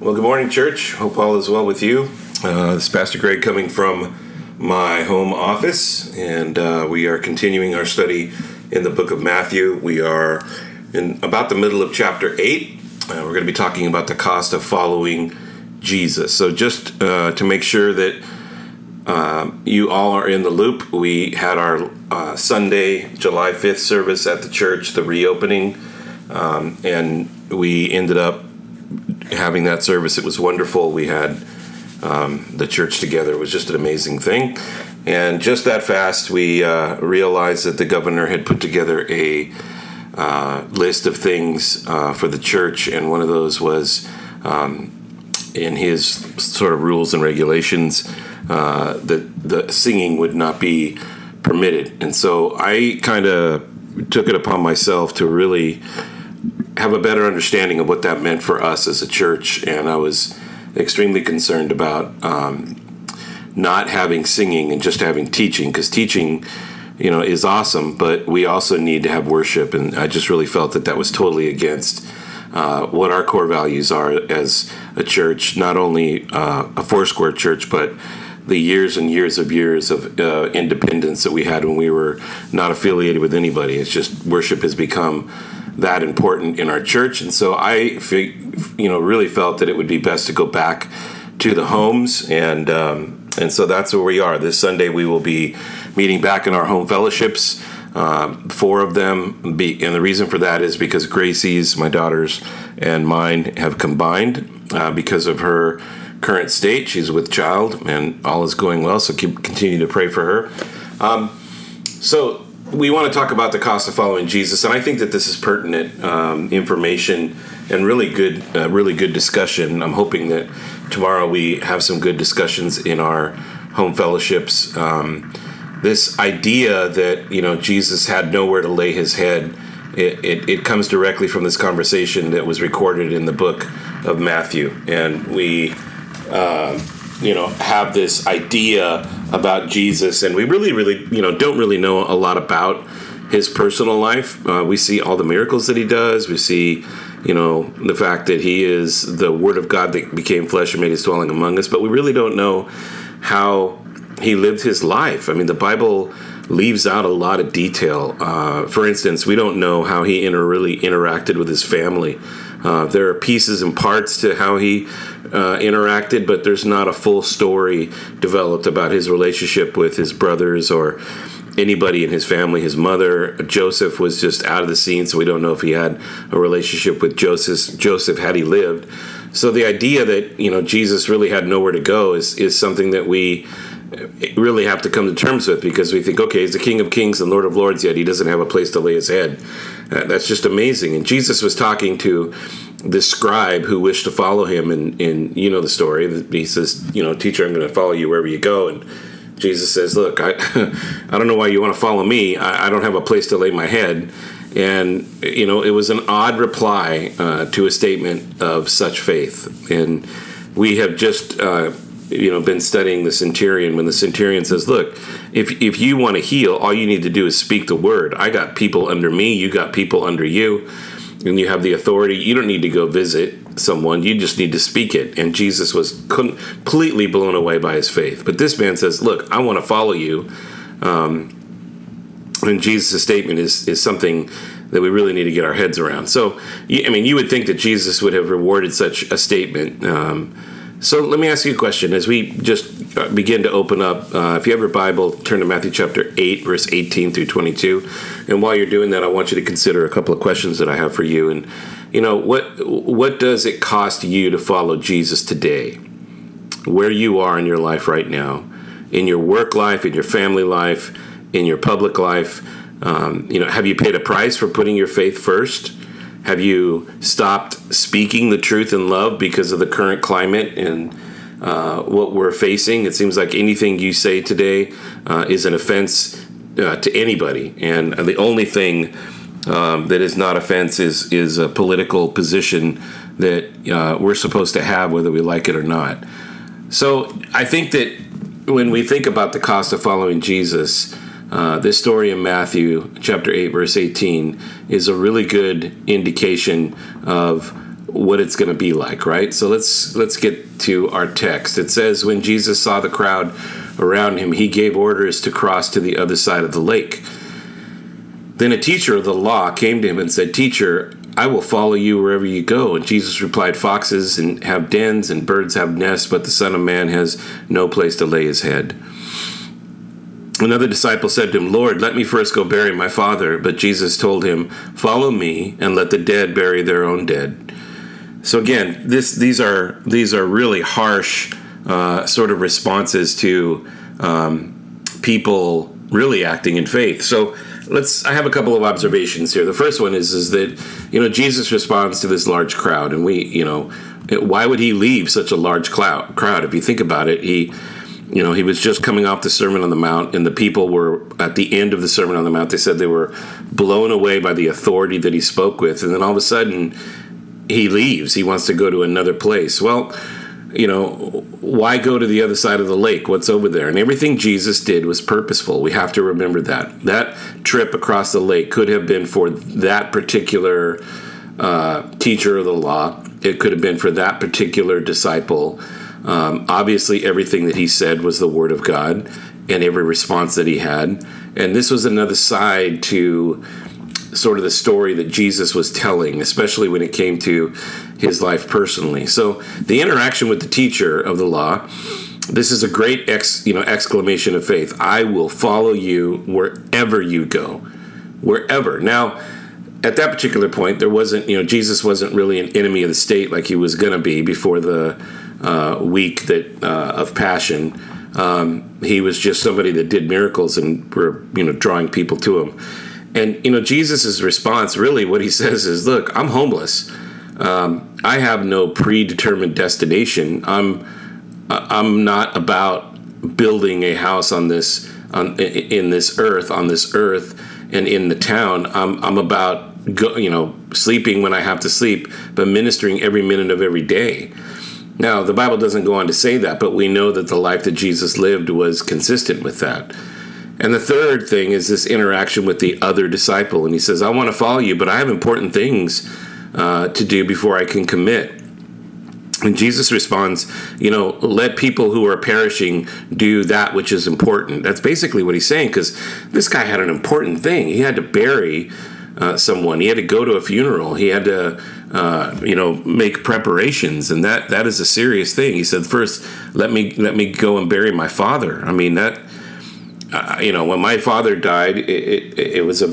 Well, good morning, church. Hope all is well with you. This is Pastor Greg coming from my home office, and we are continuing our study in the book of Matthew. We are in about the middle of chapter 8. We're going to be talking about the cost of following Jesus. So just to make sure that you all are in the loop, we had our Sunday, July 5th service at the church, the reopening, and we ended up having that service. It was wonderful. We had the church together. It was just an amazing thing. And just that fast, we realized that the governor had put together a list of things for the church, and one of those was in his sort of rules and regulations that the singing would not be permitted. And so I kind of took it upon myself to really have a better understanding of what that meant for us as a church, and I was extremely concerned about not having singing and just having teaching, because teaching, is awesome, but we also need to have worship, and I just really felt that was totally against what our core values are as a church, not only a Foursquare church, but the years and years of independence that we had when we were not affiliated with anybody. It's just worship has become that important in our church, and so I, really felt that it would be best to go back to the homes, and so that's where we are. This Sunday we will be meeting back in our home fellowships, 4 of them, and the reason for that is because Gracie's, my daughter's, and mine have combined because of her current state. She's with child, and all is going well, so continue to pray for her. So we want to talk about the cost of following Jesus, and I think that this is pertinent information and really good discussion. I'm hoping that tomorrow we have some good discussions in our home fellowships. This idea that Jesus had nowhere to lay his head, it comes directly from this conversation that was recorded in the book of Matthew, and we have this idea about Jesus, and we really don't really know a lot about his personal life. We see all the miracles that he does. We see the fact that he is the Word of God that became flesh and made his dwelling among us, but we really don't know how he lived his life. I mean, the Bible leaves out a lot of detail. For instance, we don't know how he really interacted with his family. There are pieces and parts to how he interacted, but there's not a full story developed about his relationship with his brothers or anybody in his family. His mother, Joseph, was just out of the scene, so we don't know if he had a relationship with Joseph had he lived. So the idea that Jesus really had nowhere to go is something that we really have to come to terms with, because we think, okay, he's the King of Kings and Lord of Lords, yet he doesn't have a place to lay his head. That's just amazing. And Jesus was talking to this scribe who wished to follow him, and the story. He says, "Teacher, I'm going to follow you wherever you go." And Jesus says, "Look, I don't know why you want to follow me. I don't have a place to lay my head." And it was an odd reply to a statement of such faith. And we have just been studying the centurion, when the centurion says, "Look, if you want to heal, all you need to do is speak the word. I got people under me, you got people under you, and you have the authority. You don't need to go visit someone, you just need to speak it." And Jesus was completely blown away by his faith. But this man says, "Look, I want to follow you." And Jesus' statement is something that we really need to get our heads around. So, you would think that Jesus would have rewarded such a statement. So let me ask you a question as we just begin to open up. If you have your Bible, turn to Matthew chapter 8, verse 18 through 22. And while you're doing that, I want you to consider a couple of questions that I have for you. And, what does it cost you to follow Jesus today? Where you are in your life right now, in your work life, in your family life, in your public life. Have you paid a price for putting your faith first? Have you stopped speaking the truth in love because of the current climate and what we're facing? It seems like anything you say today is an offense to anybody. And the only thing that is not offense is a political position that we're supposed to have, whether we like it or not. So I think that when we think about the cost of following Jesus, this story in Matthew chapter 8, verse 18 is a really good indication of what it's going to be like, right? So let's get to our text. It says, when Jesus saw the crowd around him, he gave orders to cross to the other side of the lake. Then a teacher of the law came to him and said, "Teacher, I will follow you wherever you go." And Jesus replied, "Foxes and have dens and birds have nests, but the Son of Man has no place to lay his head." Another disciple said to him, "Lord, let me first go bury my father." But Jesus told him, "Follow me and let the dead bury their own dead." So again, these are really harsh sort of responses to people really acting in faith. So I have a couple of observations here. The first one is that, Jesus responds to this large crowd, and why would he leave such a large crowd? If you think about it, he was just coming off the Sermon on the Mount, and the people were at the end of the Sermon on the Mount. They said they were blown away by the authority that he spoke with, and then all of a sudden he leaves. He wants to go to another place. Well, why go to the other side of the lake? What's over there? And everything Jesus did was purposeful. We have to remember that. That trip across the lake could have been for that particular teacher of the law. It could have been for that particular disciple. Obviously, everything that he said was the Word of God, and every response that he had. And this was another side to sort of the story that Jesus was telling, especially when it came to his life personally. So the interaction with the teacher of the law, this is a great exclamation of faith. I will follow you wherever you go, wherever. Now, at that particular point, there wasn't, Jesus wasn't really an enemy of the state like he was going to be before the week of Passion. He was just somebody that did miracles and were, drawing people to him. And, Jesus' response, really what he says is, look, I'm homeless. I have no predetermined destination. I'm not about building a house on this earth, and in the town. I'm about sleeping when I have to sleep, but ministering every minute of every day. Now, the Bible doesn't go on to say that, but we know that the life that Jesus lived was consistent with that. And the third thing is this interaction with the other disciple. And he says, I want to follow you, but I have important things to do before I can commit. And Jesus responds, let people who are perishing do that which is important. That's basically what he's saying, because this guy had an important thing. He had to bury someone. He had to go to a funeral. He had to, make preparations, and that is a serious thing. He said, first, let me go and bury my father. I mean, that, when my father died, it was a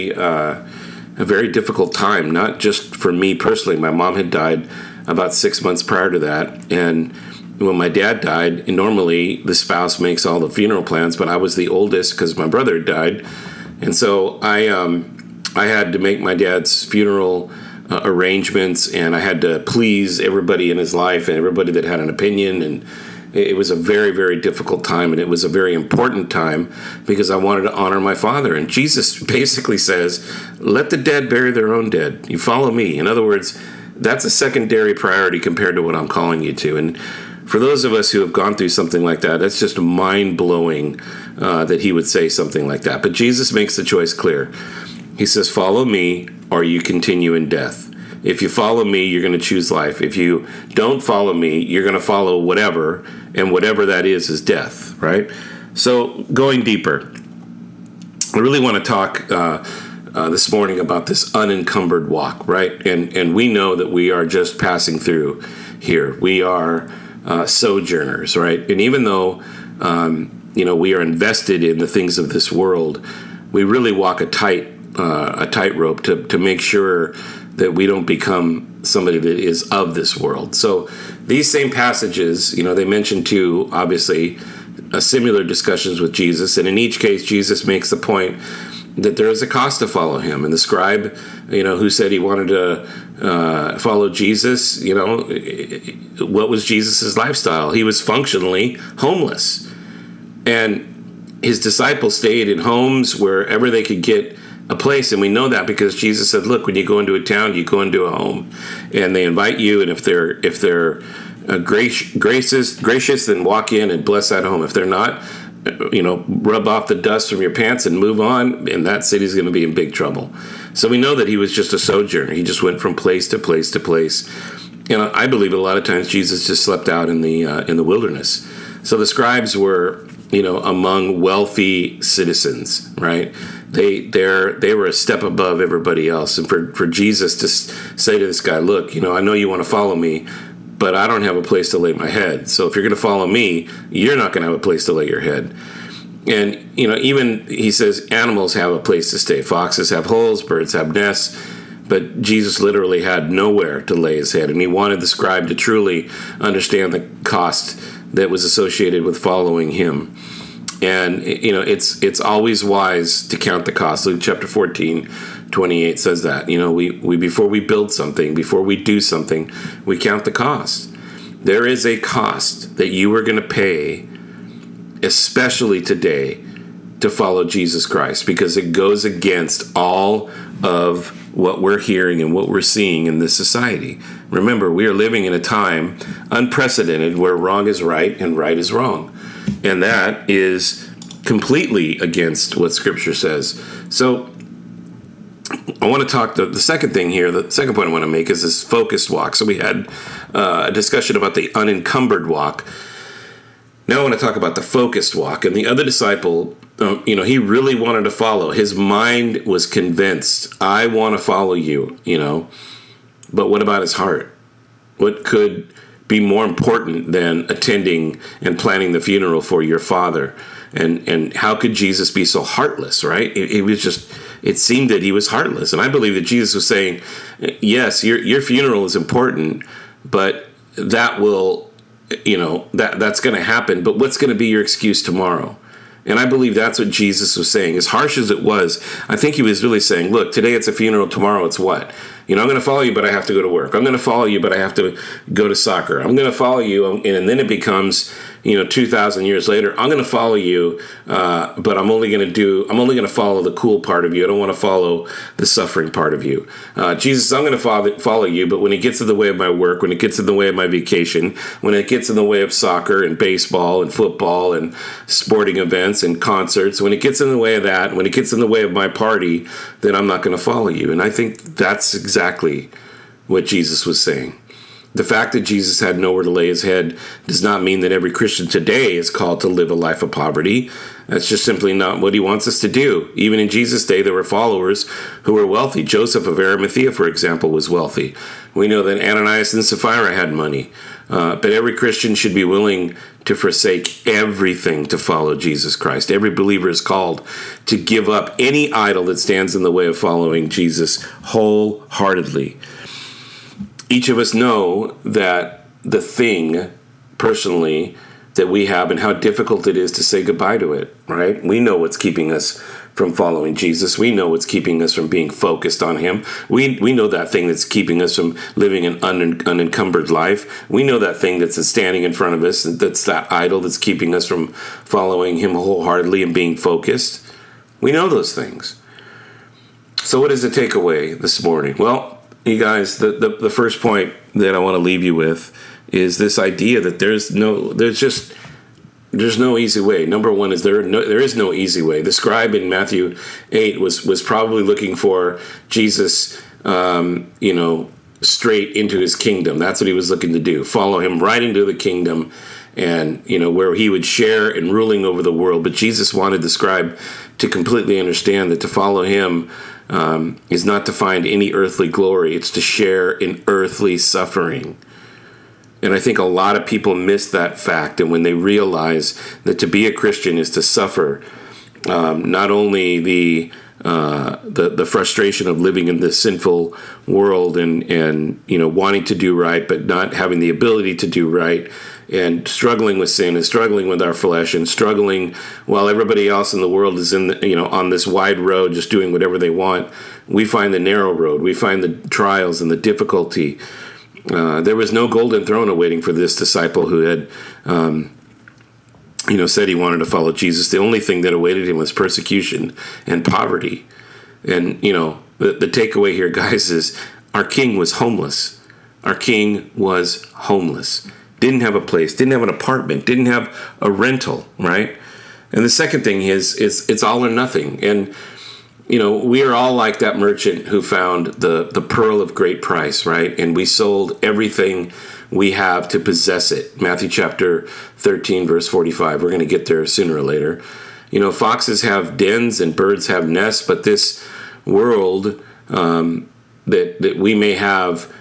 very difficult time, not just for me personally. My mom had died about 6 months prior to that, and when my dad died, normally the spouse makes all the funeral plans, but I was the oldest because my brother had died, and so I had to make my dad's funeral arrangements, and I had to please everybody in his life and everybody that had an opinion, and it was a very, very difficult time, and it was a very important time because I wanted to honor my father. And Jesus basically says, let the dead bury their own dead. You follow me. In other words, that's a secondary priority compared to what I'm calling you to. And for those of us who have gone through something like that, that's just mind-blowing that he would say something like that. But Jesus makes the choice clear. He says, follow me or you continue in death. If you follow me, you're going to choose life. If you don't follow me, you're going to follow whatever, and whatever that is death, right? So going deeper, I really want to talk this morning about this unencumbered walk, right? And we know that we are just passing through here. We are sojourners, right? And even though, we are invested in the things of this world, we really walk a tightrope to make sure that we don't become somebody that is of this world. So these same passages, they mention too, obviously, similar discussions with Jesus. And in each case, Jesus makes the point that there is a cost to follow him. And the scribe, who said he wanted to follow Jesus, what was Jesus's lifestyle? He was functionally homeless. And his disciples stayed in homes wherever they could get a place, and we know that because Jesus said, look, when you go into a town, you go into a home, and they invite you, and if they're gracious, then walk in and bless that home. If they're not, rub off the dust from your pants and move on, and that city's going to be in big trouble. So we know that he was just a sojourner. He just went from place to place to place. I believe a lot of times Jesus just slept out in the wilderness. So the scribes were, among wealthy citizens, right? They were a step above everybody else. And for Jesus to say to this guy, look, I know you want to follow me, but I don't have a place to lay my head. So if you're going to follow me, you're not going to have a place to lay your head. And, even he says animals have a place to stay. Foxes have holes, birds have nests. But Jesus literally had nowhere to lay his head. And he wanted the scribe to truly understand the cost that was associated with following him. And, it's always wise to count the cost. Luke chapter 14:28 says that. We before we build something, before we do something, we count the cost. There is a cost that you are going to pay, especially today, to follow Jesus Christ, because it goes against all of what we're hearing and what we're seeing in this society. Remember, we are living in a time unprecedented where wrong is right and right is wrong. And that is completely against what Scripture says. So I want to talk, the second thing here, the second point I want to make is this focused walk. So we had a discussion about the unencumbered walk. Now I want to talk about the focused walk. And the other disciple, he really wanted to follow. His mind was convinced, I want to follow you, But what about his heart? What could be more important than attending and planning the funeral for your father? And how could Jesus be so heartless, right? It seemed that he was heartless. And I believe that Jesus was saying, yes, your funeral is important, but that will, that's going to happen. But what's going to be your excuse tomorrow? And I believe that's what Jesus was saying. As harsh as it was, I think he was really saying, look, today it's a funeral, tomorrow it's what? I'm going to follow you, but I have to go to work. I'm going to follow you, but I have to go to soccer. I'm going to follow you, and then it becomes, 2,000 years later, I'm going to follow you, but I'm only going to follow the cool part of you. I don't want to follow the suffering part of you. Jesus, I'm going to follow you, but when it gets in the way of my work, when it gets in the way of my vacation, when it gets in the way of soccer and baseball and football and sporting events and concerts, when it gets in the way of that, when it gets in the way of my party, then I'm not going to follow you. And I think that's exactly what Jesus was saying. The fact that Jesus had nowhere to lay his head does not mean that every Christian today is called to live a life of poverty. That's just simply not what he wants us to do. Even in Jesus' day, there were followers who were wealthy. Joseph of Arimathea, for example, was wealthy. We know that Ananias and Sapphira had money. But every Christian should be willing to forsake everything to follow Jesus Christ. Every believer is called to give up any idol that stands in the way of following Jesus wholeheartedly. Each of us know that the thing, personally, that we have and how difficult it is to say goodbye to it, right? We know what's keeping us from following Jesus. We know what's keeping us from being focused on him. We know that thing that's keeping us from living an unencumbered life. We know that thing that's standing in front of us, that's that idol that's keeping us from following him wholeheartedly and being focused. We know those things. So what is the takeaway this morning? Well, you guys, the first point that I want to leave you with is this idea that there's no easy way. Number one is there is no easy way. The scribe in Matthew 8 was probably looking for Jesus, straight into his kingdom. That's what he was looking to do. Follow him right into the kingdom, and where he would share in ruling over the world. But Jesus wanted the scribe to completely understand that to follow him is not to find any earthly glory. It's to share in earthly suffering. And I think a lot of people miss that fact. And when they realize that to be a Christian is to suffer, not only the frustration of living in this sinful world and wanting to do right, but not having the ability to do right, and struggling with sin and struggling with our flesh and struggling while everybody else in the world is on this wide road just doing whatever they want. We find the narrow road. We find the trials and the difficulty. There was no golden throne awaiting for this disciple who had said he wanted to follow Jesus. The only thing that awaited him was persecution and poverty. And the takeaway here, guys, is our king was homeless. Our king was homeless. Didn't have a place, didn't have an apartment, didn't have a rental, right? And the second thing is it's all or nothing. And we are all like that merchant who found the pearl of great price, right? And we sold everything we have to possess it. Matthew chapter 13, verse 45. We're going to get there sooner or later. Foxes have dens and birds have nests, but this world that we may have,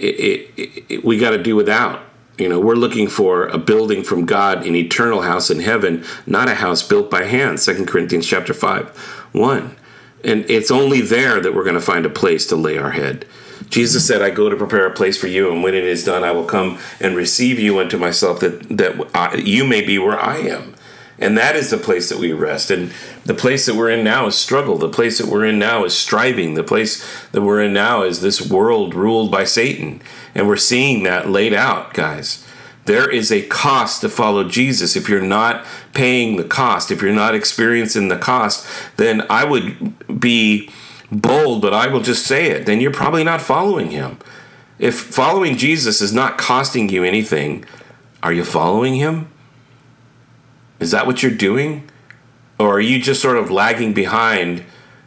we got to do without. We're looking for a building from God, an eternal house in heaven, not a house built by hands. 2 Corinthians chapter 5:1. And it's only there that we're going to find a place to lay our head. Jesus said, I go to prepare a place for you, and when it is done, I will come and receive you unto myself, that you may be where I am. And that is the place that we rest. And the place that we're in now is struggle. The place that we're in now is striving. The place that we're in now is this world ruled by Satan. And we're seeing that laid out, guys. There is a cost to follow Jesus. If you're not paying the cost, if you're not experiencing the cost, then I would be bold, but I will just say it. Then you're probably not following him. If following Jesus is not costing you anything, are you following him? Is that what you're doing? Or are you just sort of lagging behind,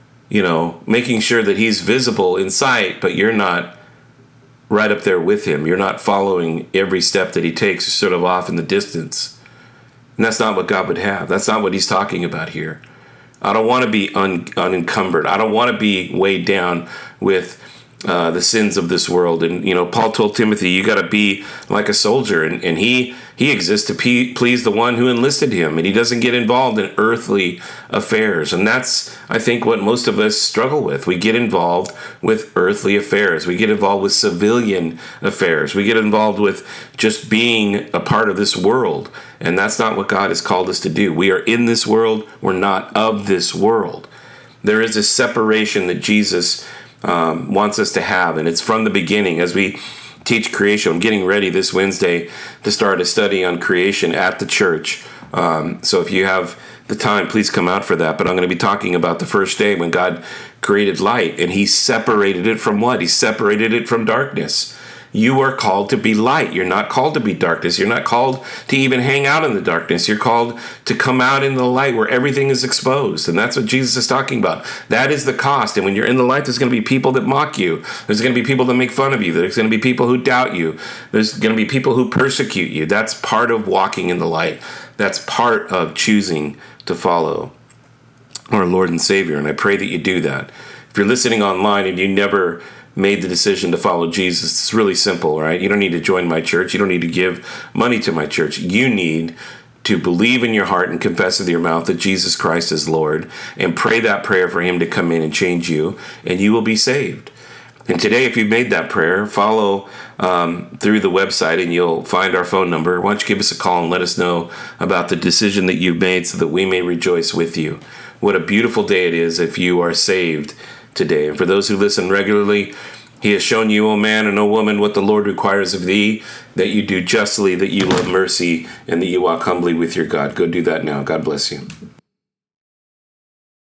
making sure that he's visible in sight, but you're not right up there with him? You're not following every step that he takes. You're sort of off in the distance. And that's not what God would have. That's not what he's talking about here. I don't want to be unencumbered. I don't want to be weighed down with the sins of this world. And, Paul told Timothy, you got to be like a soldier. And he exists to please the one who enlisted him. And he doesn't get involved in earthly affairs. And that's, I think, what most of us struggle with. We get involved with earthly affairs. We get involved with civilian affairs. We get involved with just being a part of this world. And that's not what God has called us to do. We are in this world. We're not of this world. There is a separation that Jesus wants us to have, and it's from the beginning. As we teach creation, I'm getting ready this Wednesday to start a study on creation at the church. So if you have the time, please come out for that. But I'm going to be talking about the first day when God created light, and he separated it from what? He separated it from darkness. You are called to be light. You're not called to be darkness. You're not called to even hang out in the darkness. You're called to come out in the light where everything is exposed. And that's what Jesus is talking about. That is the cost. And when you're in the light, there's going to be people that mock you. There's going to be people that make fun of you. There's going to be people who doubt you. There's going to be people who persecute you. That's part of walking in the light. That's part of choosing to follow our Lord and Savior. And I pray that you do that. If you're listening online and you never made the decision to follow Jesus, it's really simple, right? You don't need to join my church. You don't need to give money to my church. You need to believe in your heart and confess with your mouth that Jesus Christ is Lord, and pray that prayer for him to come in and change you, and you will be saved. And today, if you've made that prayer, follow through the website and you'll find our phone number. Why don't you give us a call and let us know about the decision that you've made so that we may rejoice with you. What a beautiful day it is if you are saved today. And for those who listen regularly, he has shown you, O man and O woman, what the Lord requires of thee, that you do justly, that you love mercy, and that you walk humbly with your God. Go do that now. God bless you.